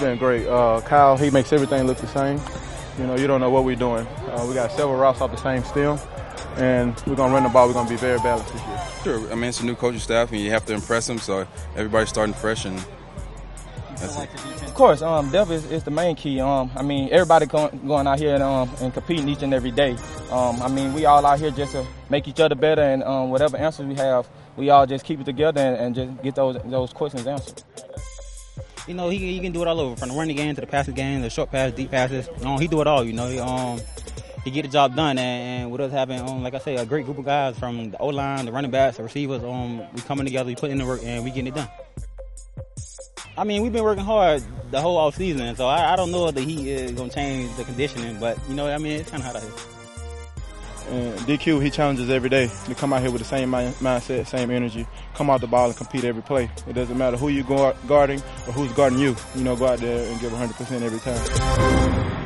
been great. Kyle, he makes everything look the same. You know, you don't know what we're doing. We got several routes off the same stem, and we're going to run the ball. We're going to be very balanced this year. Sure. I mean, it's a new coaching staff, and you have to impress them, so everybody's starting fresh, and that's it. Of course, depth is the main key. I mean, everybody going out here and competing each and every day. I mean, we all out here just to make each other better, and whatever answers we have, we all just keep it together and just get those questions answered. You know, he can do it all over, from the running game to the passing game, the short pass, deep passes. He do it all. You know, he get the job done, and with us having, like I say, a great group of guys from the O-line, the running backs, the receivers, we coming together, we put in the work, and we getting it done. I mean, we've been working hard the whole off season, so I don't know if the heat is going to change the conditioning, but, you know, I mean, it's kind of hot out here. And DQ, he challenges every day to come out here with the same mindset, same energy, come out the ball and compete every play. It doesn't matter who you're guarding or who's guarding you. You know, go out there and give 100% every time.